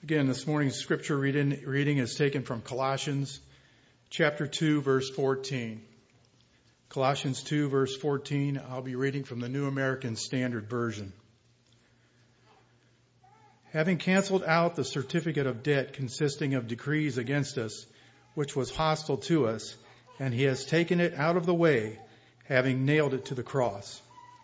Again, this morning's scripture reading is taken from Colossians chapter 2, verse 14. Colossians 2, verse 14, I'll be reading from the New American Standard Version. Having canceled out the certificate of debt consisting of decrees against us, which was hostile to us, and he has taken it out of the way, having nailed it to the cross.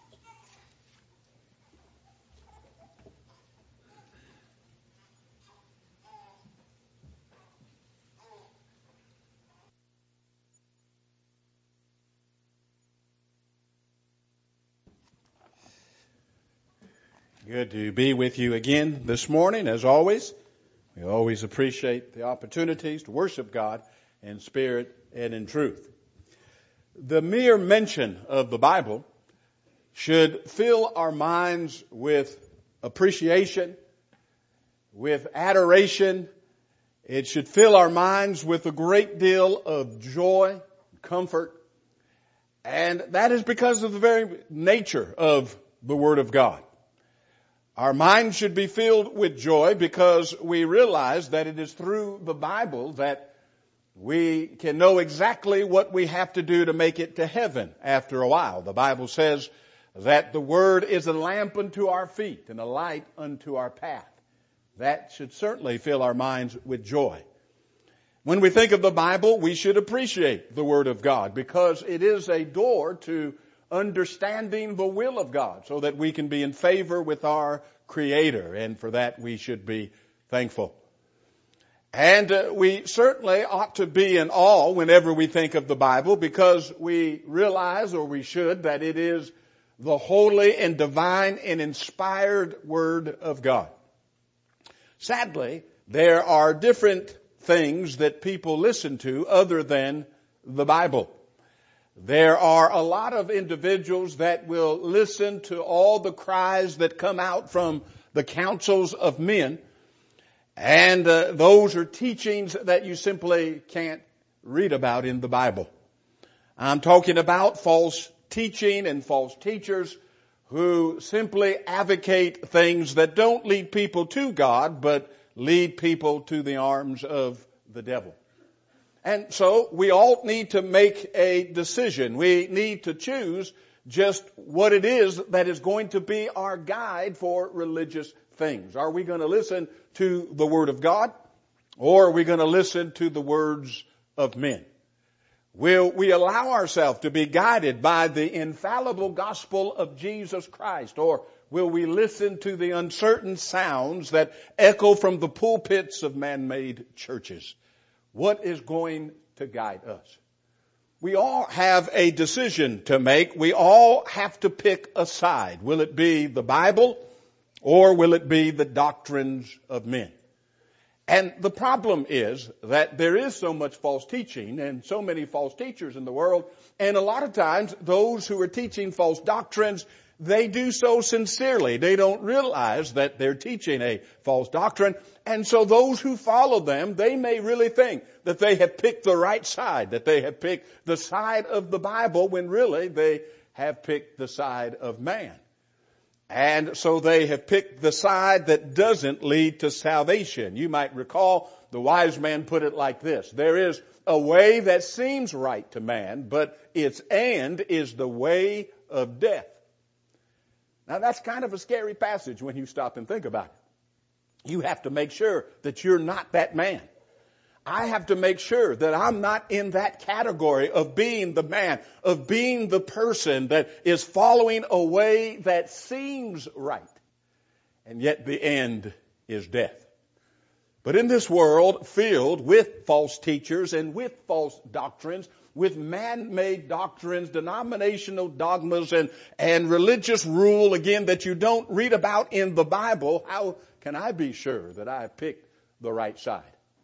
Good to be with you again this morning, as always. We always appreciate the opportunities to worship God in spirit and in truth. The mere mention of the Bible should fill our minds with appreciation, with adoration. It should fill our minds with a great deal of joy, comfort, and that is because of the very nature of the Word of God. Our minds should be filled with joy because we realize that it is through the Bible that we can know exactly what we have to do to make it to heaven after a while. The Bible says that the Word is a lamp unto our feet and a light unto our path. That should certainly fill our minds with joy. When we think of the Bible, we should appreciate the Word of God because it is a door to understanding the will of God so that we can be in favor with our Creator, and for that we should be thankful. And we certainly ought to be in awe whenever we think of the Bible because we realize, or we should, that it is the holy and divine and inspired Word of God. Sadly, there are different things that people listen to other than the Bible. There are a lot of individuals that will listen to all the cries that come out from the councils of men, and those are teachings that you simply can't read about in the Bible. I'm talking about false teaching and false teachers who simply advocate things that don't lead people to God, but lead people to the arms of the devil. And so we all need to make a decision. We need to choose just what it is that is going to be our guide for religious things. Are we going to listen to the Word of God, or are we going to listen to the words of men? Will we allow ourselves to be guided by the infallible gospel of Jesus Christ, or will we listen to the uncertain sounds that echo from the pulpits of man-made churches? What is going to guide us? We all have a decision to make. We all have to pick a side. Will it be the Bible or will it be the doctrines of men? And the problem is that there is so much false teaching and so many false teachers in the world. And a lot of times those who are teaching false doctrines, they do so sincerely. They don't realize that they're teaching a false doctrine. And so those who follow them, they may really think that they have picked the right side, that they have picked the side of the Bible when really they have picked the side of man. And so they have picked the side that doesn't lead to salvation. You might recall the wise man put it like this: there is a way that seems right to man, but its end is the way of death. Now that's kind of a scary passage when you stop and think about it. You have to make sure that you're not that man. I have to make sure that I'm not in that category of being the man, of being the person that is following a way that seems right, and yet the end is death. But in this world filled with false teachers and with false doctrines, with man-made doctrines, denominational dogmas, and religious rule, again, that you don't read about in the Bible, how can I be sure that I picked the right side?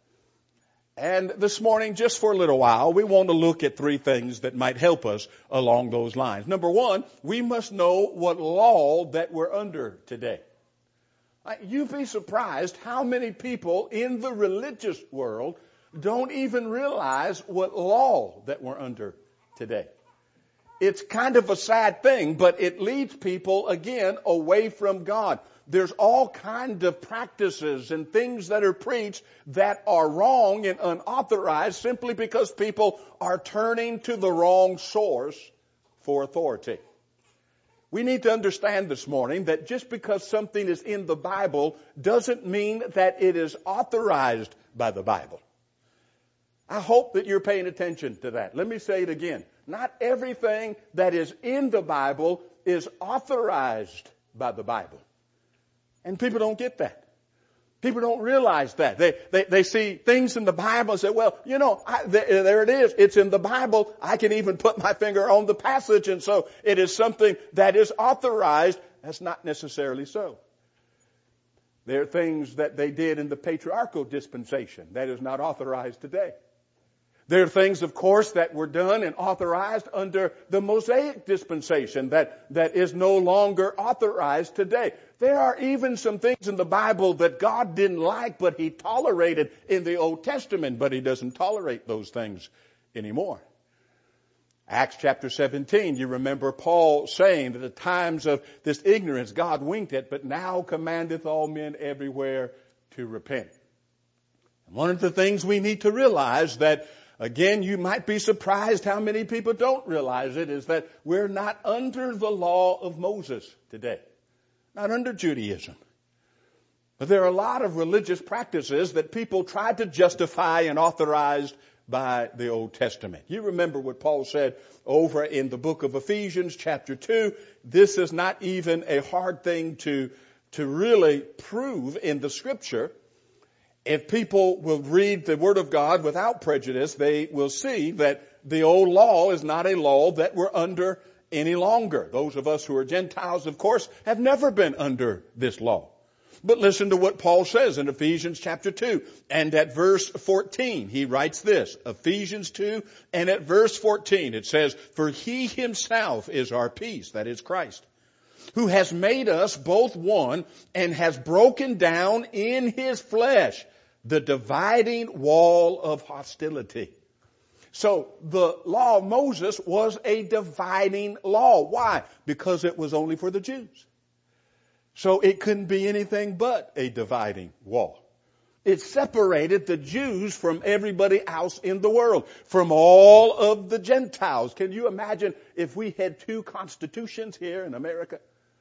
And this morning, just for a little while, we want to look at three things that might help us along those lines. Number one, we must know what law that we're under today. You'd be surprised how many people in the religious world don't even realize what law that we're under today. It's kind of a sad thing, but it leads people, again, away from God. There's all kinds of practices and things that are preached that are wrong and unauthorized simply because people are turning to the wrong source for authority. We need to understand this morning that just because something is in the Bible doesn't mean that it is authorized by the Bible. I hope that you're paying attention to that. Let me say it again. Not everything that is in the Bible is authorized by the Bible. And people don't get that. People don't realize that. They see things in the Bible and say, well, there it is. It's in the Bible. I can even put my finger on the passage, and so it is something that is authorized. That's not necessarily so. There are things that they did in the patriarchal dispensation that is not authorized today. There are things, of course, that were done and authorized under the Mosaic dispensation that is no longer authorized today. There are even some things in the Bible that God didn't like, but He tolerated in the Old Testament, but He doesn't tolerate those things anymore. Acts chapter 17, you remember Paul saying that at times of this ignorance God winked at, but now commandeth all men everywhere to repent. And one of the things we need to realize that, again, you might be surprised how many people don't realize it, is that we're not under the law of Moses today. Not under Judaism. But there are a lot of religious practices that people try to justify and authorize by the Old Testament. You remember what Paul said over in the book of Ephesians chapter 2. This is not even a hard thing to really prove in the Scripture. If people will read the Word of God without prejudice, they will see that the old law is not a law that we're under any longer. Those of us who are Gentiles, of course, have never been under this law. But listen to what Paul says in Ephesians chapter 2 and at verse 14. He writes this, Ephesians 2 and at verse 14 it says, for He Himself is our peace, that is Christ, who has made us both one and has broken down in His flesh the dividing wall of hostility. So the law of Moses was a dividing law. Why? Because it was only for the Jews. So it couldn't be anything but a dividing wall. It separated the Jews from everybody else in the world, from all of the Gentiles. Can you imagine if we had two constitutions here in America?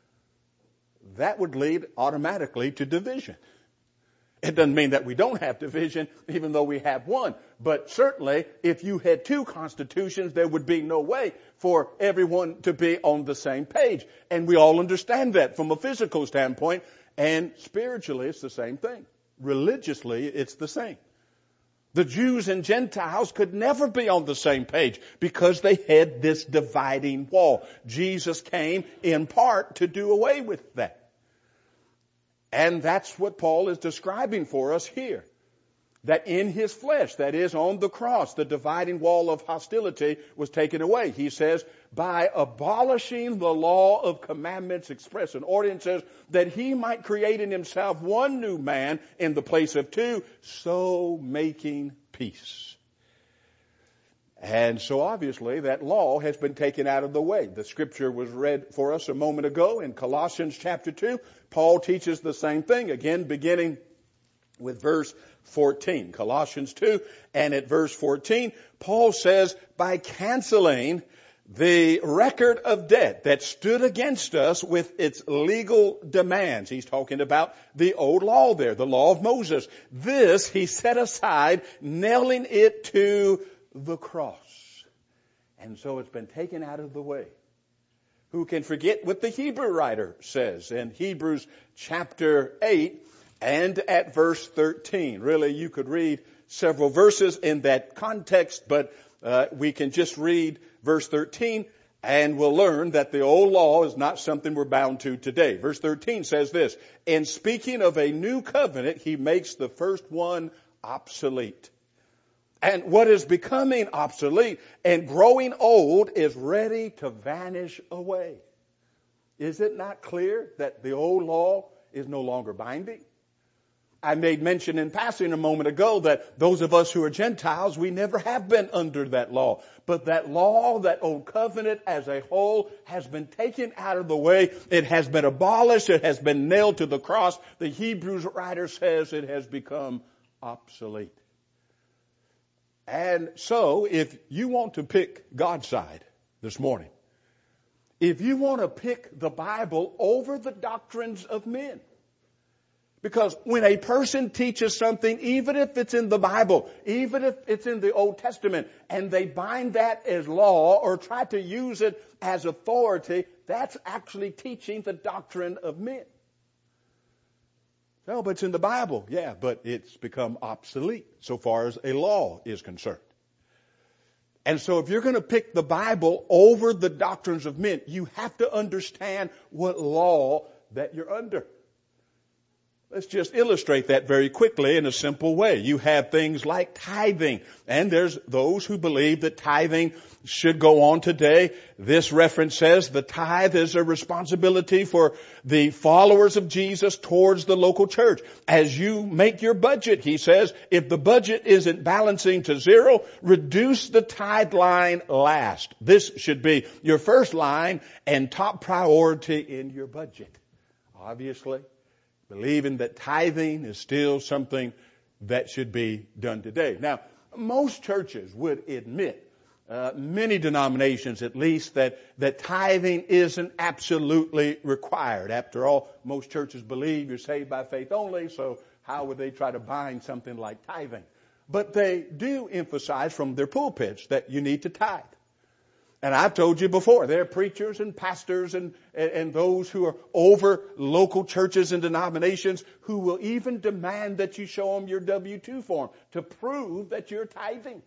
That would lead automatically to division. It doesn't mean that we don't have division, even though we have one. But certainly, if you had two constitutions, there would be no way for everyone to be on the same page. And we all understand that from a physical standpoint. And spiritually, it's the same thing. Religiously, it's the same. The Jews and Gentiles could never be on the same page because they had this dividing wall. Jesus came in part to do away with that. And that's what Paul is describing for us here. That in His flesh, that is on the cross, the dividing wall of hostility was taken away. He says, by abolishing the law of commandments expressed in ordinances, that He might create in Himself one new man in the place of two, so making peace. And so obviously that law has been taken out of the way. The scripture was read for us a moment ago in Colossians chapter 2. Paul teaches the same thing, again beginning with verse 14. Colossians 2 and at verse 14, Paul says, by canceling the record of debt that stood against us with its legal demands. He's talking about the old law there, the law of Moses. This He set aside, nailing it to the cross. And so it's been taken out of the way. Who can forget what the Hebrew writer says in Hebrews chapter 8 and at verse 13. Really, you could read several verses in that context, but we can just read verse 13 and we'll learn that the old law is not something we're bound to today. Verse 13 says this, in speaking of a new covenant, He makes the first one obsolete. And what is becoming obsolete and growing old is ready to vanish away. Is it not clear that the old law is no longer binding? I made mention in passing a moment ago that those of us who are Gentiles, we never have been under that law. But that law, that old covenant as a whole, has been taken out of the way. It has been abolished. It has been nailed to the cross. The Hebrews writer says it has become obsolete. And so, if you want to pick God's side this morning, if you want to pick the Bible over the doctrines of men, because when a person teaches something, even if it's in the Bible, even if it's in the Old Testament, and they bind that as law or try to use it as authority, that's actually teaching the doctrine of men. No, but it's in the Bible. Yeah, but it's become obsolete so far as a law is concerned. And so if you're going to pick the Bible over the doctrines of men, you have to understand what law that you're under. Let's just illustrate that very quickly in a simple way. You have things like tithing, and there's those who believe that tithing should go on today. This reference says the tithe is a responsibility for the followers of Jesus towards the local church. As you make your budget, he says, if the budget isn't balancing to zero, reduce the tithe line last. This should be your first line and top priority in your budget. Obviously, believing that tithing is still something that should be done today. Now, most churches would admit, many denominations at least, that tithing isn't absolutely required. After all, most churches believe you're saved by faith only, so how would they try to bind something like tithing? But they do emphasize from their pulpits that you need to tithe. And I've told you before, there are preachers and pastors and those who are over local churches and denominations who will even demand that you show them your W-2 form to prove that you're tithing.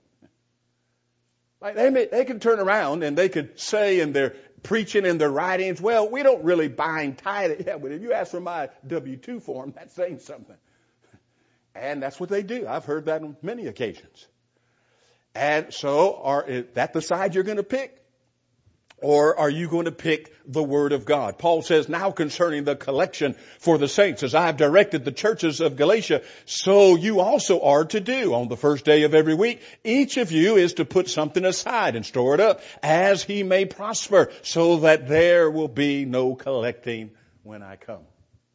Like they can turn around and they could say in their preaching and their writings, well, we don't really bind tithing. Yeah, but if you ask for my W-2 form, that's saying something. And that's what they do. I've heard that on many occasions. And so, is that the side you're going to pick? Or are you going to pick the Word of God? Paul says, now concerning the collection for the saints, as I have directed the churches of Galatia, so you also are to do. On the first day of every week, each of you is to put something aside and store it up as he may prosper, so that there will be no collecting when I come.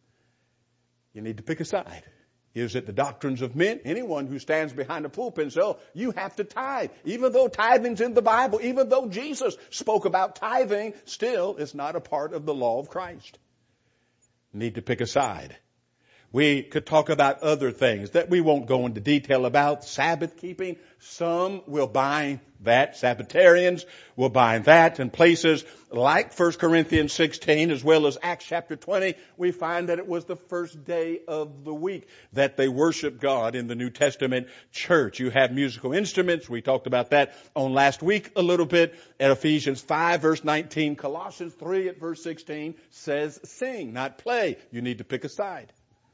You need to pick a side. Is it the doctrines of men? Anyone who stands behind a pulpit and says, oh, you have to tithe. Even though tithing's in the Bible, even though Jesus spoke about tithing, still it's not a part of the law of Christ. You need to pick a side. We could talk about other things that we won't go into detail about. Sabbath keeping. Some will bind that. Sabbatarians will bind that. In places like 1 Corinthians 16 as well as Acts chapter 20, we find that it was the first day of the week that they worship God in the New Testament church. You have musical instruments. We talked about that on last week a little bit at Ephesians 5 verse 19. Colossians 3 at verse 16 says sing, not play. You need to pick a side.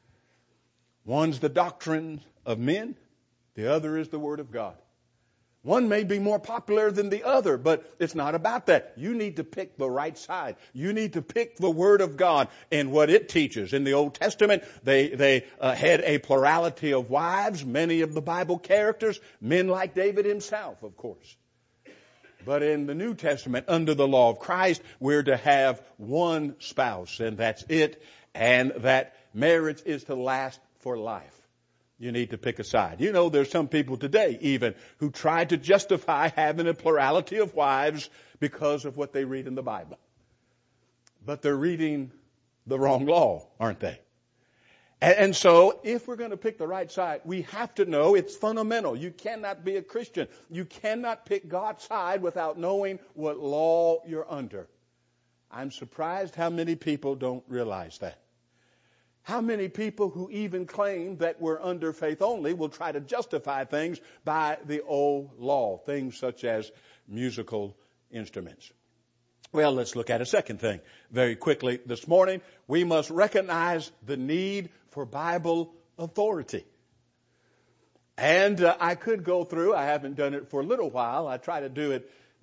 One's the doctrine of men. The other is the Word of God. One may be more popular than the other, but it's not about that. You need to pick the right side. You need to pick the Word of God and what it teaches. In the Old Testament, they had a plurality of wives, many of the Bible characters, men like David himself, of course. But in the New Testament, under the law of Christ, we're to have one spouse, and that's it. And that marriage is to last for life. You need to pick a side. You know, there's some people today even who try to justify having a plurality of wives because of what they read in the Bible. But they're reading the wrong law, aren't they? And so, if we're going to pick the right side, we have to know it's fundamental. You cannot be a Christian. You cannot pick God's side without knowing what law you're under. I'm surprised how many people don't realize that. How many people who even claim that we're under faith only will try to justify things by the old law, things such as musical instruments. Well, let's look at a second thing very quickly this morning. We must recognize the need for Bible authority. And I could go through, I haven't done it for a little while. I try to do it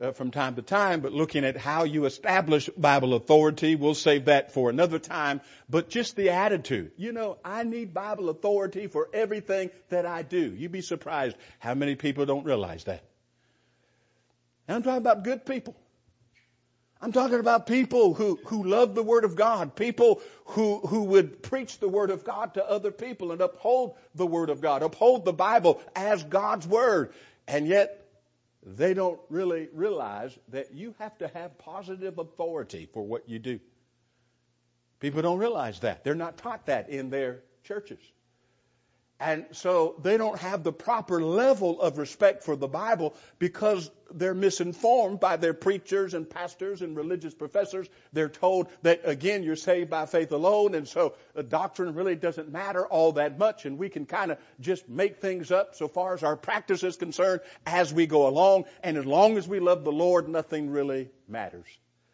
from time to time, but looking at how you establish Bible authority, we'll save that for another time. But just the attitude. I need Bible authority for everything that I do. You'd be surprised how many people don't realize that. And I'm talking about good people. I'm talking about people who love the Word of God, people who would preach the Word of God to other people and uphold the Word of God, uphold the Bible as God's Word. And yet, they don't really realize that you have to have positive authority for what you do. People don't realize that. They're not taught that in their churches. And so they don't have the proper level of respect for the Bible because they're misinformed by their preachers and pastors and religious professors. They're told that, again, you're saved by faith alone, and so the doctrine really doesn't matter all that much, and we can kind of just make things up so far as our practice is concerned as we go along, and as long as we love the Lord, nothing really matters.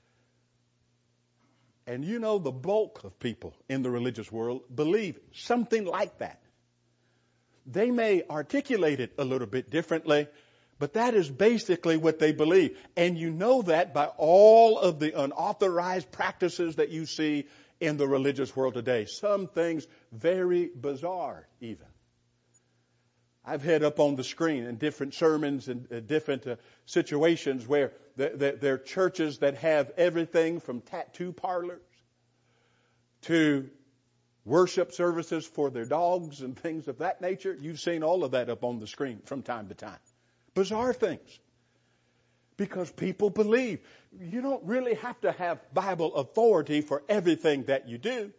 And the bulk of people in the religious world believe something like that. They may articulate it a little bit differently, but that is basically what they believe. And you know that by all of the unauthorized practices that you see in the religious world today. Some things very bizarre even. I've had up on the screen in different sermons and different situations where there are churches that have everything from tattoo parlors to worship services for their dogs and things of that nature. You've seen all of that up on the screen from time to time. Bizarre things. Because people believe you don't really have to have Bible authority for everything that you do.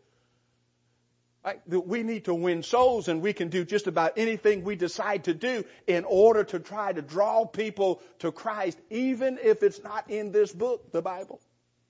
We need to win souls, and we can do just about anything we decide to do in order to try to draw people to Christ, even if it's not in this book, the Bible.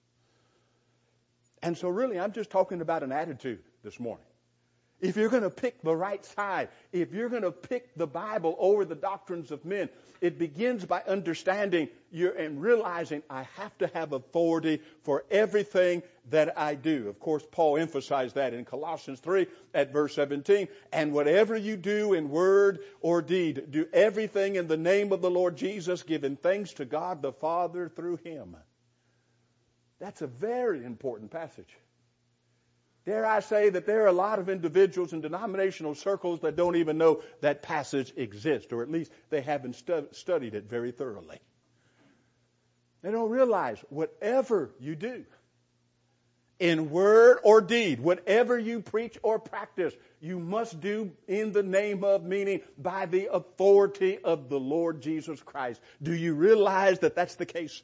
And so really, I'm just talking about an attitude this morning. If you're going to pick the right side, if you're going to pick the Bible over the doctrines of men, it begins by understanding and realizing I have to have authority for everything that I do. Of course, Paul emphasized that in Colossians 3 at verse 17. And whatever you do in word or deed, do everything in the name of the Lord Jesus, giving thanks to God the Father through Him. That's a very important passage. Dare I say that there are a lot of individuals in denominational circles that don't even know that passage exists, or at least they haven't studied it very thoroughly. They don't realize whatever you do, in word or deed, whatever you preach or practice, you must do in the name of, meaning by the authority of the Lord Jesus Christ. Do you realize that that's the case?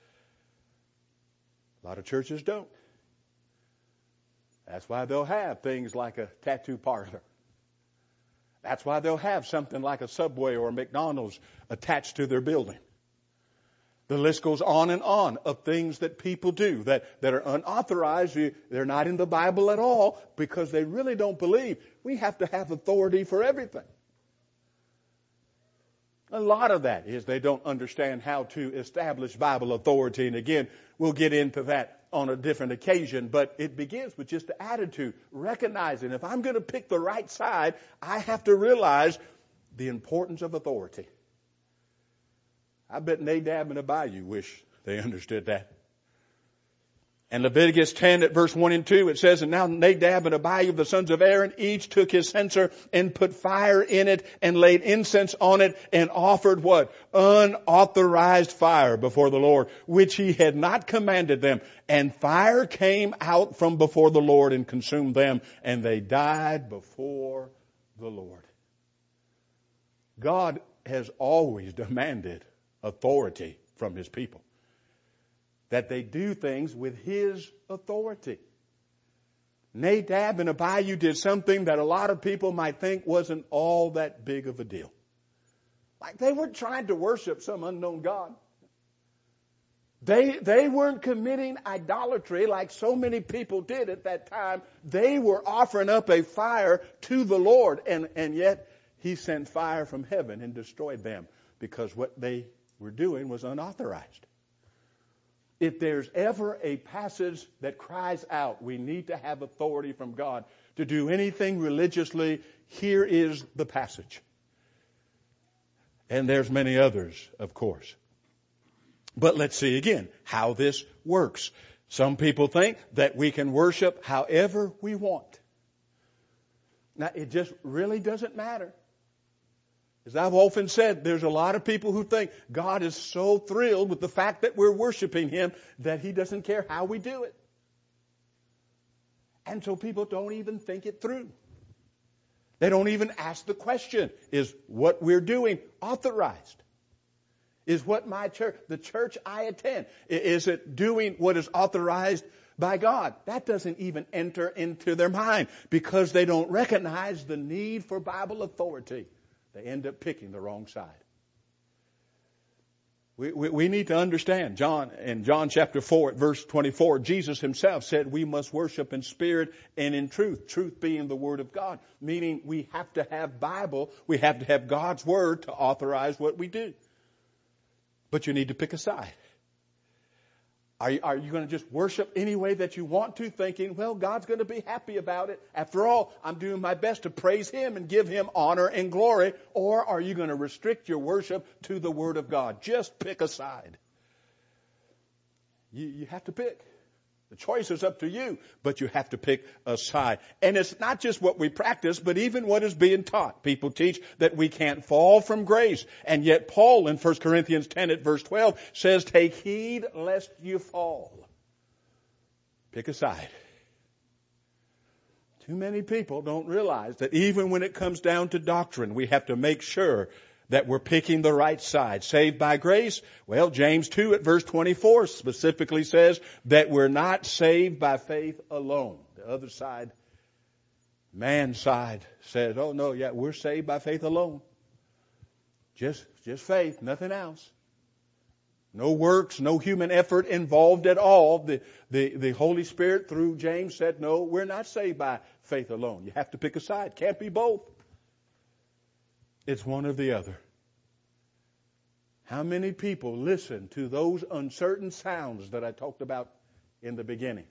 A lot of churches don't. That's why they'll have things like a tattoo parlor. That's why they'll have something like a Subway or a McDonald's attached to their building. The list goes on and on of things that people do that are unauthorized. They're not in the Bible at all because they really don't believe we have to have authority for everything. A lot of that is they don't understand how to establish Bible authority. And again, we'll get into that on a different occasion. But it begins with just the attitude, recognizing if I'm going to pick the right side, I have to realize the importance of authority. I bet Nadab and Abihu wish they understood that. And Leviticus 10 at verse 1 and 2, it says, And now Nadab and Abihu, the sons of Aaron, each took his censer and put fire in it and laid incense on it and offered what? Unauthorized fire before the Lord, which he had not commanded them. And fire came out from before the Lord and consumed them, and they died before the Lord. God has always demanded authority from His people. That they do things with His authority. Nadab and Abihu did something that a lot of people might think wasn't all that big of a deal. Like they weren't trying to worship some unknown God. They weren't committing idolatry like so many people did at that time. They were offering up a fire to the Lord, and yet He sent fire from heaven and destroyed them because what they were doing was unauthorized. If there's ever a passage that cries out, we need to have authority from God to do anything religiously, here is the passage. And there's many others, of course. But let's see again how this works. Some people think that we can worship however we want. Now, it just really doesn't matter. As I've often said, there's a lot of people who think God is so thrilled with the fact that we're worshiping Him that He doesn't care how we do it. And so people don't even think it through. They don't even ask the question, is what we're doing authorized? Is what my church, the church I attend, is it doing what is authorized by God? That doesn't even enter into their mind because they don't recognize the need for Bible authority. They end up picking the wrong side. We need to understand, in John chapter 4 at verse 24, Jesus Himself said we must worship in spirit and in truth. Truth being the Word of God, meaning we have to have Bible, we have to have God's Word to authorize what we do. But you need to pick a side. Are you going to just worship any way that you want to, thinking, well, God's going to be happy about it. After all, I'm doing my best to praise Him and give Him honor and glory. Or are you going to restrict your worship to the Word of God? Just pick a side. You have to pick. The choice is up to you, but you have to pick a side. And it's not just what we practice, but even what is being taught. People teach that we can't fall from grace. And yet Paul in 1 Corinthians 10 at verse 12 says, take heed lest you fall. Pick a side. Too many people don't realize that even when it comes down to doctrine, we have to make sure that we're picking the right side. Saved by grace? Well, James 2 at verse 24 specifically says that we're not saved by faith alone. The other side, man's side, says, oh no, yeah, we're saved by faith alone. Just faith, nothing else. No works, no human effort involved at all. The Holy Spirit through James said, no, we're not saved by faith alone. You have to pick a side. Can't be both. It's one or the other. How many people listen to those uncertain sounds that I talked about in the beginning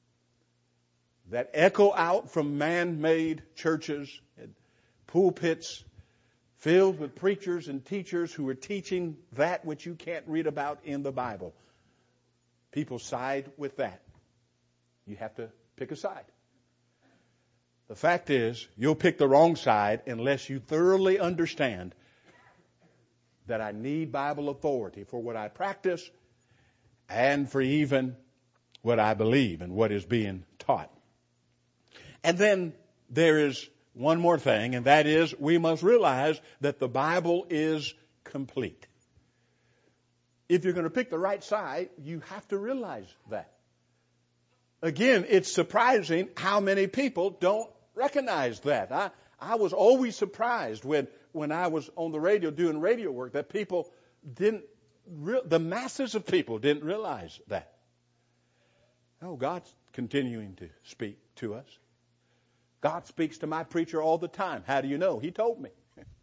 that echo out from man-made churches and pulpits filled with preachers and teachers who are teaching that which you can't read about in the Bible? People side with that. You have to pick a side. The fact is, you'll pick the wrong side unless you thoroughly understand that I need Bible authority for what I practice and for even what I believe and what is being taught. And then there is one more thing, and that is we must realize that the Bible is complete. If you're going to pick the right side, you have to realize that. Again, it's surprising how many people don't recognize that. I was always surprised when I was on the radio doing radio work that people the masses of people didn't realize that. Oh, God's continuing to speak to us. God speaks to my preacher all the time. How do you know? He told me.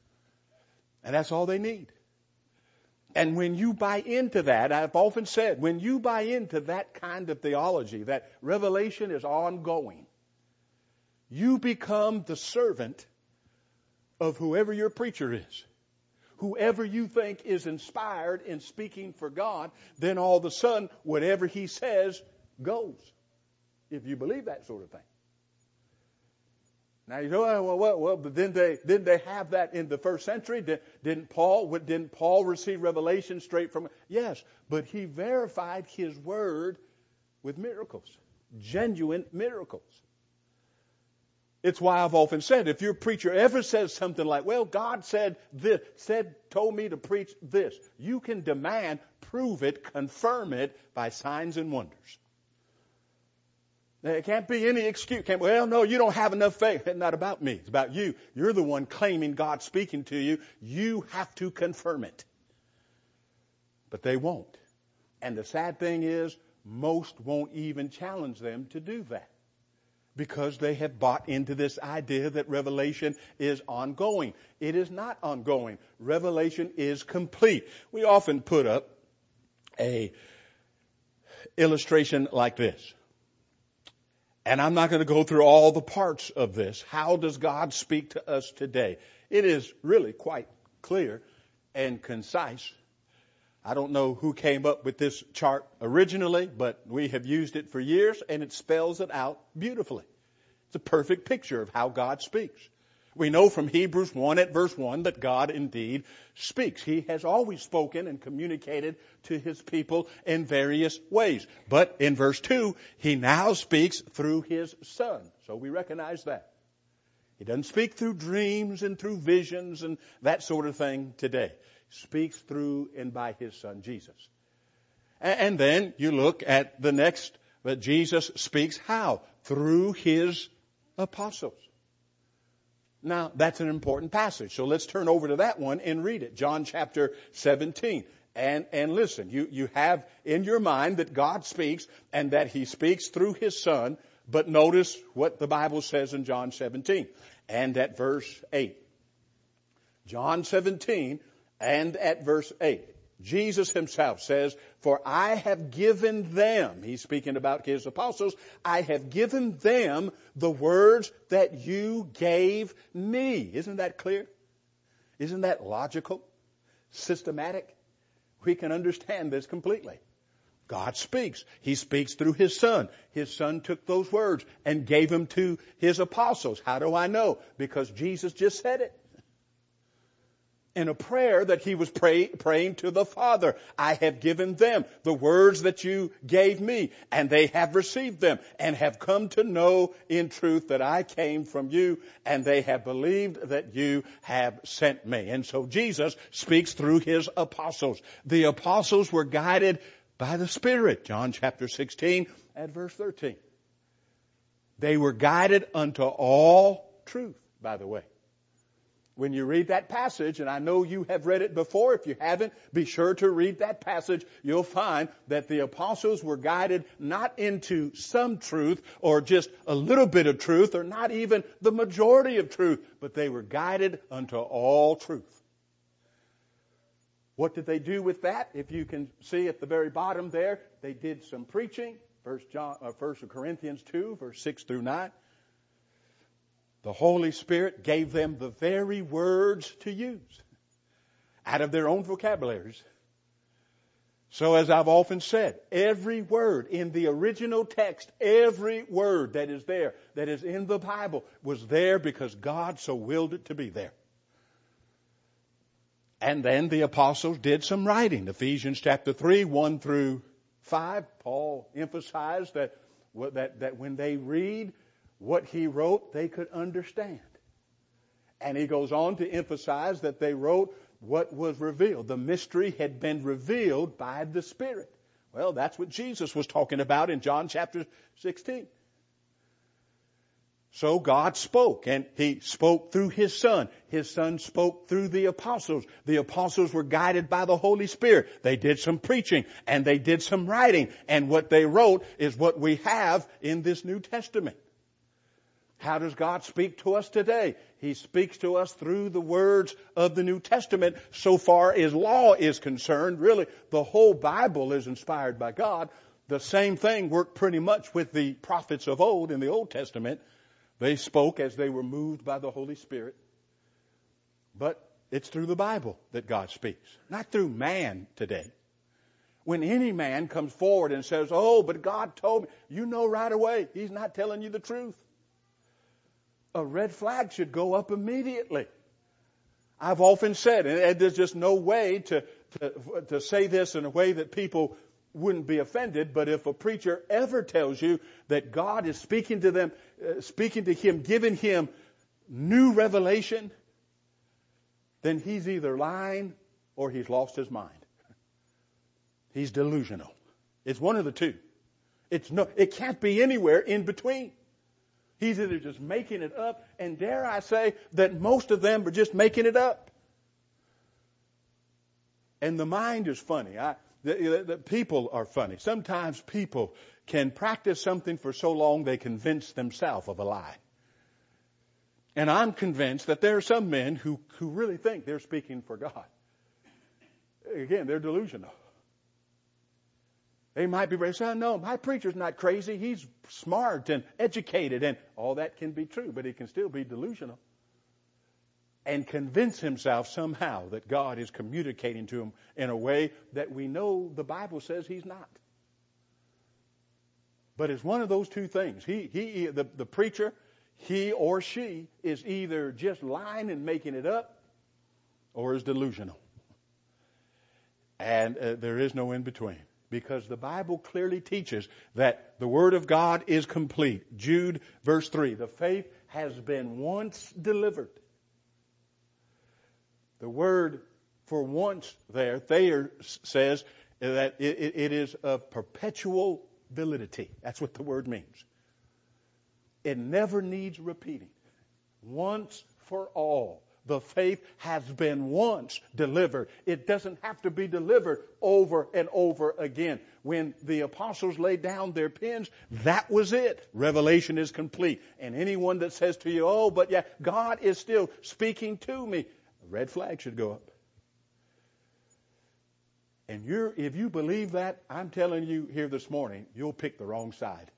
And that's all they need. And when you buy into that, I've often said, when you buy into that kind of theology, that revelation is ongoing, you become the servant of whoever your preacher is. Whoever you think is inspired in speaking for God, then all of a sudden, whatever he says goes. If you believe that sort of thing. Now you go, well, but didn't they have that in the first century? Didn't Paul receive revelation straight from? Yes, but he verified his word with miracles, genuine miracles. It's why I've often said, if your preacher ever says something like, well, God said this, told me to preach this, you can demand, prove it, confirm it by signs and wonders. There can't be any excuse. Well, no, you don't have enough faith. It's not about me. It's about you. You're the one claiming God speaking to you. You have to confirm it. But they won't. And the sad thing is, most won't even challenge them to do that. Because they have bought into this idea that revelation is ongoing. It is not ongoing. Revelation is complete. We often put up a illustration like this. And I'm not going to go through all the parts of this. How does God speak to us today? It is really quite clear and concise. I don't know who came up with this chart originally, but we have used it for years, and it spells it out beautifully. It's a perfect picture of how God speaks. We know from Hebrews 1 at verse 1 that God indeed speaks. He has always spoken and communicated to His people in various ways. But in verse 2, He now speaks through His Son. So we recognize that. He doesn't speak through dreams and through visions and that sort of thing today. He speaks through and by His Son, Jesus. And then you look at the next, that Jesus speaks how? Through His apostles. Now, that's an important passage. So let's turn over to that one and read it. John chapter 17. And listen, you have in your mind that God speaks and that He speaks through His Son. But notice what the Bible says in John 17 and at verse 8. John 17 and at verse 8. Jesus Himself says, "For I have given them," He's speaking about His apostles, "I have given them the words that you gave me." Isn't that clear? Isn't that logical? Systematic? We can understand this completely. God speaks. He speaks through His Son. His Son took those words and gave them to His apostles. How do I know? Because Jesus just said it. In a prayer that He was praying to the Father. "I have given them the words that you gave me, and they have received them, and have come to know in truth that I came from you, and they have believed that you have sent me." And so Jesus speaks through His apostles. The apostles were guided by the Spirit. John chapter 16 at verse 13. They were guided unto all truth, by the way. When you read that passage, and I know you have read it before, if you haven't, be sure to read that passage. You'll find that the apostles were guided not into some truth or just a little bit of truth or not even the majority of truth, but they were guided unto all truth. What did they do with that? If you can see at the very bottom there, they did some preaching. 1 Corinthians 2, verse 6 through 9. The Holy Spirit gave them the very words to use out of their own vocabularies. So as I've often said, every word in the original text, every word that is there, that is in the Bible, was there because God so willed it to be there. And then the apostles did some writing. Ephesians chapter 3, 1 through 5, Paul emphasized that when they read what he wrote, they could understand. And he goes on to emphasize that they wrote what was revealed. The mystery had been revealed by the Spirit. Well, that's what Jesus was talking about in John chapter 16. So God spoke, and He spoke through His Son. His Son spoke through the apostles. The apostles were guided by the Holy Spirit. They did some preaching, and they did some writing. And what they wrote is what we have in this New Testament. How does God speak to us today? He speaks to us through the words of the New Testament. So far as law is concerned, really, the whole Bible is inspired by God. The same thing worked pretty much with the prophets of old in the Old Testament. They spoke as they were moved by the Holy Spirit. But it's through the Bible that God speaks, not through man today. When any man comes forward and says, "Oh, but God told me," you know right away he's not telling you the truth. A red flag should go up immediately. I've often said, and there's just no way to say this in a way that people wouldn't be offended, but if a preacher ever tells you that God is speaking to them, speaking to him, giving him new revelation, then he's either lying or he's lost his mind. He's delusional. It's one of the two. It can't be anywhere in between. He's either just making it up, and dare I say that most of them are just making it up. And the mind is funny. The people are funny. Sometimes people can practice something for so long they convince themselves of a lie. And I'm convinced that there are some men who really think they're speaking for God. Again, they're delusional. They might be ready to say, "No, my preacher's not crazy. He's smart and educated," and all that can be true, but he can still be delusional. and convince himself somehow that God is communicating to him in a way that we know the Bible says he's not. But it's one of those two things. The preacher, he or she is either just lying and making it up or is delusional. And there is no in between. Because the Bible clearly teaches that the Word of God is complete. Jude verse 3, the faith has been once delivered. The word for once there, Thayer says that it is of perpetual validity. That's what the word means. It never needs repeating. Once for all. The faith has been once delivered. It doesn't have to be delivered over and over again. When the apostles laid down their pens, that was it. Revelation is complete. And anyone that says to you, oh, but yeah, God is still speaking to me, a red flag should go up. And if you believe that, I'm telling you here this morning, you'll pick the wrong side.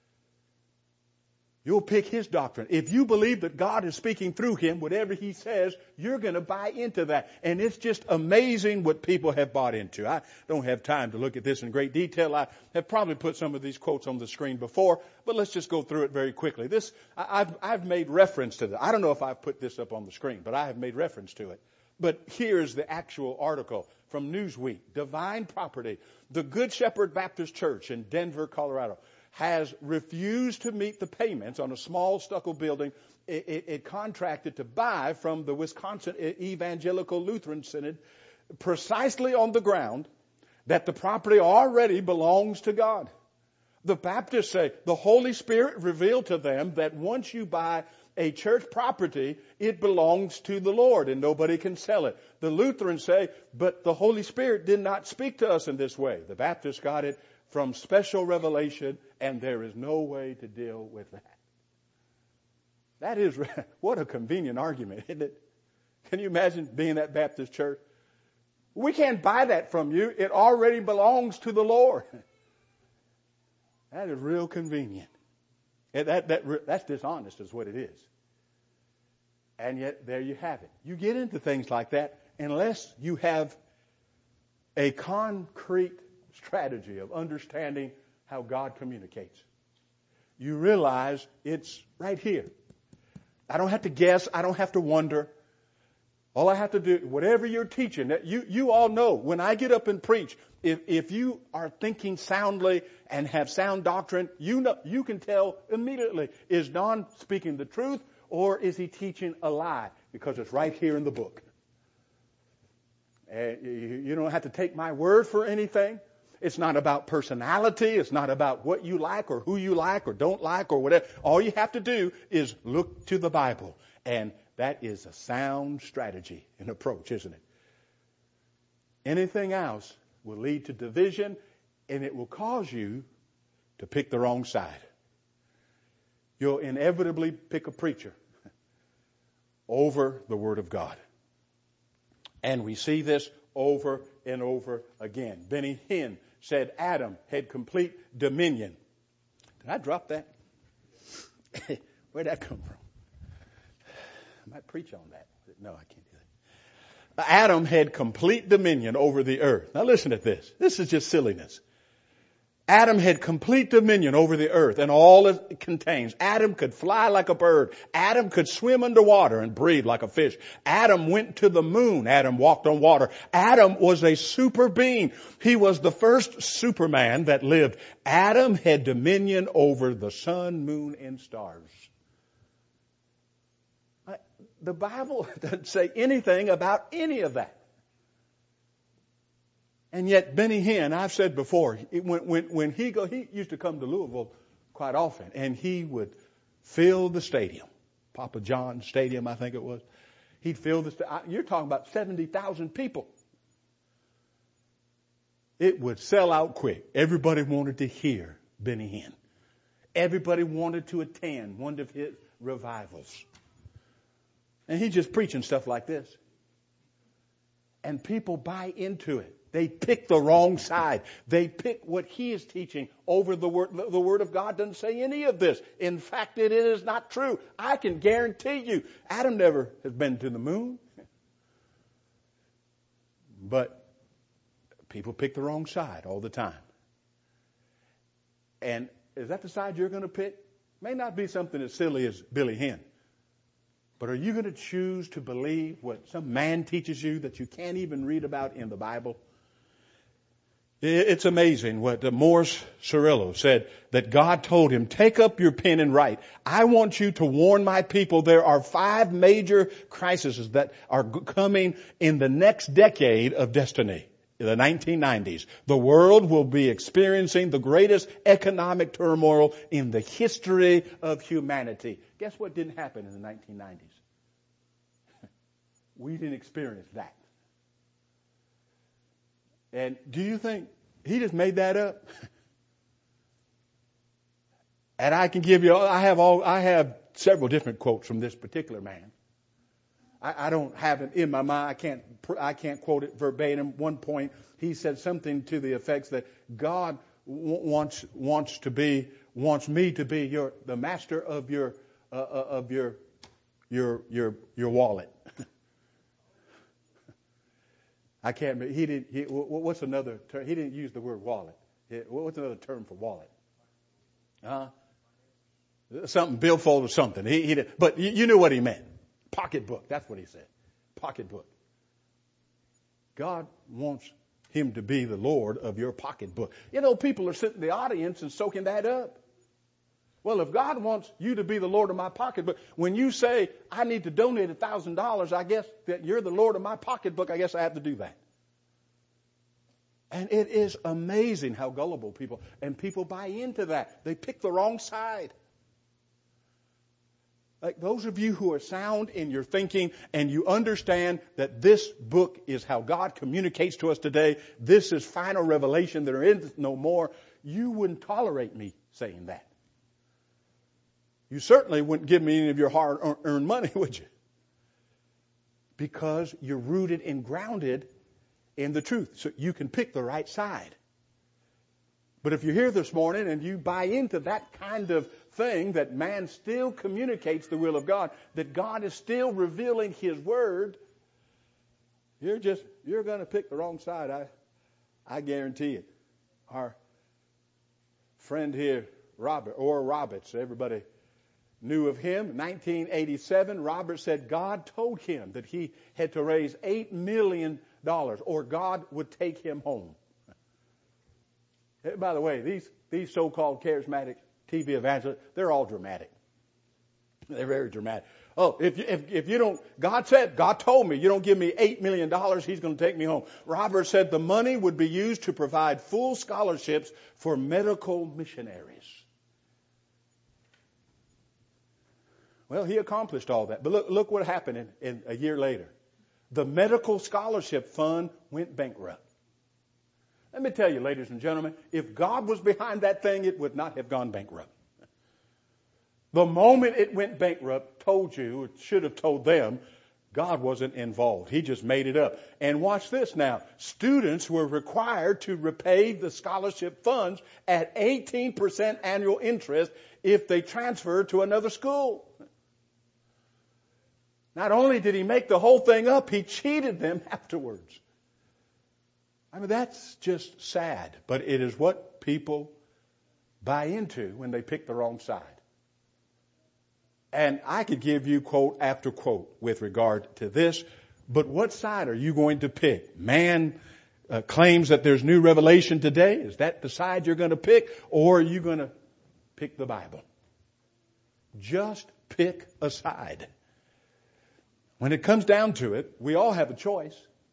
You'll pick his doctrine. If you believe that God is speaking through him, whatever he says, you're going to buy into that. And it's just amazing what people have bought into. I don't have time to look at this in great detail. I have probably put some of these quotes on the screen before, but let's just go through it very quickly. I've made reference to this. I don't know if I've put this up on the screen, but I have made reference to it. But here's the actual article from Newsweek. Divine Property. The Good Shepherd Baptist Church in Denver, Colorado, has refused to meet the payments on a small stucco building it contracted to buy from the Wisconsin Evangelical Lutheran Synod, precisely on the ground that the property already belongs to God. The Baptists say the Holy Spirit revealed to them that once you buy a church property, it belongs to the Lord and nobody can sell it. The Lutherans say, but the Holy Spirit did not speak to us in this way. The Baptists got it from special revelation, and there is no way to deal with that. That is, what a convenient argument, isn't it? Can you imagine being that Baptist church? We can't buy that from you. It already belongs to the Lord. That is real convenient. That's dishonest is what it is. And yet, there you have it. You get into things like that unless you have a concrete strategy of understanding how God communicates. You realize it's right here. I don't have to guess. I don't have to wonder. All I have to do, whatever you're teaching, you all know when I get up and preach, if you are thinking soundly and have sound doctrine, you can tell immediately, is Don speaking the truth or is he teaching a lie? Because it's right here in the book. You don't have to take my word for anything. It's not about personality. It's not about what you like or who you like or don't like or whatever. All you have to do is look to the Bible. And that is a sound strategy and approach, isn't it? Anything else will lead to division, and it will cause you to pick the wrong side. You'll inevitably pick a preacher over the Word of God. And we see this over and over again. Benny Hinn said Adam had complete dominion. Did I drop that? Where'd that come from? I might preach on that. No, I can't do that. Adam had complete dominion over the earth. Now listen to this. This is just silliness. Adam had complete dominion over the earth and all it contains. Adam could fly like a bird. Adam could swim underwater and breathe like a fish. Adam went to the moon. Adam walked on water. Adam was a super being. He was the first Superman that lived. Adam had dominion over the sun, moon, and stars. The Bible doesn't say anything about any of that. And yet Benny Hinn, I've said before, when he used to come to Louisville quite often, and he would fill the stadium. Papa John's Stadium, I think it was. He'd fill the stadium. You're talking about 70,000 people. It would sell out quick. Everybody wanted to hear Benny Hinn. Everybody wanted to attend one of his revivals. And he's just preaching stuff like this. And people buy into it. They pick the wrong side. They pick what he is teaching over the Word. The Word of God doesn't say any of this. In fact, it is not true. I can guarantee you, Adam never has been to the moon. But people pick the wrong side all the time. And is that the side you're going to pick? May not be something as silly as Billy Hinn. But are you going to choose to believe what some man teaches you that you can't even read about in the Bible? It's amazing what Morris Cerullo said, that God told him, take up your pen and write. I want you to warn my people there are 5 major crises that are coming in the next decade of destiny, in the 1990s. The world will be experiencing the greatest economic turmoil in the history of humanity. Guess what didn't happen in the 1990s? We didn't experience that. And do you think he just made that up? And I can give you, I have several different quotes from this particular man. I don't have it in my mind. I can't quote it verbatim. One point, he said something to the effects that God wants me to be the master of your wallet. I can't. What's another term? He didn't use the word wallet. What's another term for wallet? Something billfold or something. He did, but you knew what he meant. Pocketbook. That's what he said. Pocketbook. God wants him to be the Lord of your pocketbook. You know, people are sitting in the audience and soaking that up. Well, if God wants you to be the Lord of my pocketbook, when you say, I need to donate $1,000, I guess that you're the Lord of my pocketbook, I guess I have to do that. And it is amazing how gullible people buy into that. They pick the wrong side. Like those of you who are sound in your thinking and you understand that this book is how God communicates to us today, this is final revelation, there is no more, you wouldn't tolerate me saying that. You certainly wouldn't give me any of your hard-earned money, would you? Because you're rooted and grounded in the truth. So you can pick the right side. But if you're here this morning and you buy into that kind of thing, that man still communicates the will of God, that God is still revealing His Word, you're going to pick the wrong side. I guarantee it. Our friend here, Oral Roberts, everybody knew of him. 1987, Robert said God told him that he had to raise $8 million or God would take him home. By the way, these so-called charismatic TV evangelists, they're all dramatic. They're very dramatic. Oh, if you don't, God told me, you don't give me $8 million, He's going to take me home. Robert said the money would be used to provide full scholarships for medical missionaries. Well, he accomplished all that. But look what happened in a year later. The medical scholarship fund went bankrupt. Let me tell you, ladies and gentlemen, if God was behind that thing, it would not have gone bankrupt. The moment it went bankrupt, it should have told them, God wasn't involved. He just made it up. And watch this now. Students were required to repay the scholarship funds at 18% annual interest if they transferred to another school. Not only did he make the whole thing up, he cheated them afterwards. I mean, that's just sad, but it is what people buy into when they pick the wrong side. And I could give you quote after quote with regard to this, but what side are you going to pick? Man claims that there's new revelation today. Is that the side you're going to pick, or are you going to pick the Bible? Just pick a side. When it comes down to it, we all have a choice.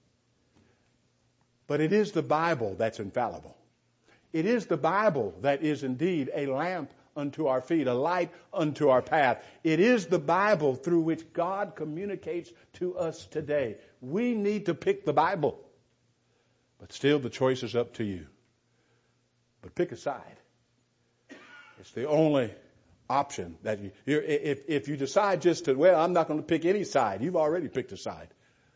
But it is the Bible that's infallible. It is the Bible that is indeed a lamp unto our feet, a light unto our path. It is the Bible through which God communicates to us today. We need to pick the Bible. But still, the choice is up to you. But pick a side. It's the only option that if you decide just to, I'm not going to pick any side. You've already picked a side.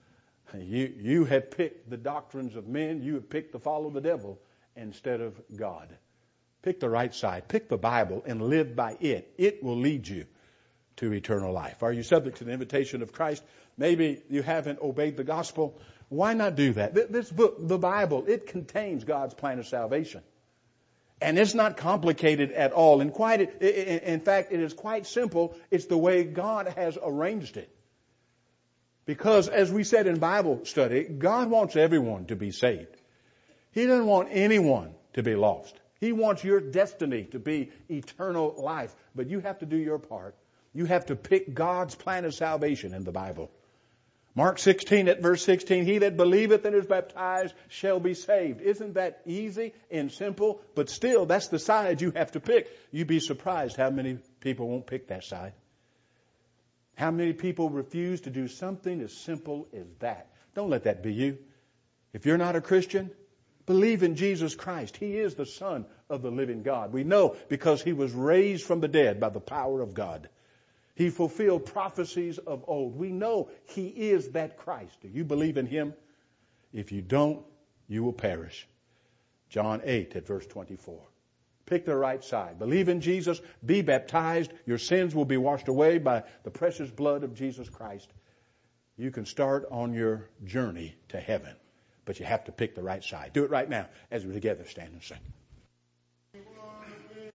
You have picked the doctrines of men. You have picked to follow the devil instead of God. Pick the right side. Pick the Bible and live by it. It will lead you to eternal life. Are you subject to the invitation of Christ? Maybe you haven't obeyed the gospel. Why not do that? This book, the Bible, it contains God's plan of salvation. And it's not complicated at all. In fact, it is quite simple. It's the way God has arranged it. Because as we said in Bible study, God wants everyone to be saved. He doesn't want anyone to be lost. He wants your destiny to be eternal life. But you have to do your part. You have to pick God's plan of salvation in the Bible. Mark 16 at verse 16, he that believeth and is baptized shall be saved. Isn't that easy and simple? But still, that's the side you have to pick. You'd be surprised how many people won't pick that side. How many people refuse to do something as simple as that? Don't let that be you. If you're not a Christian, believe in Jesus Christ. He is the Son of the living God. We know because He was raised from the dead by the power of God. He fulfilled prophecies of old. We know He is that Christ. Do you believe in Him? If you don't, you will perish. John 8 at verse 24. Pick the right side. Believe in Jesus. Be baptized. Your sins will be washed away by the precious blood of Jesus Christ. You can start on your journey to heaven. But you have to pick the right side. Do it right now as we together stand and sing.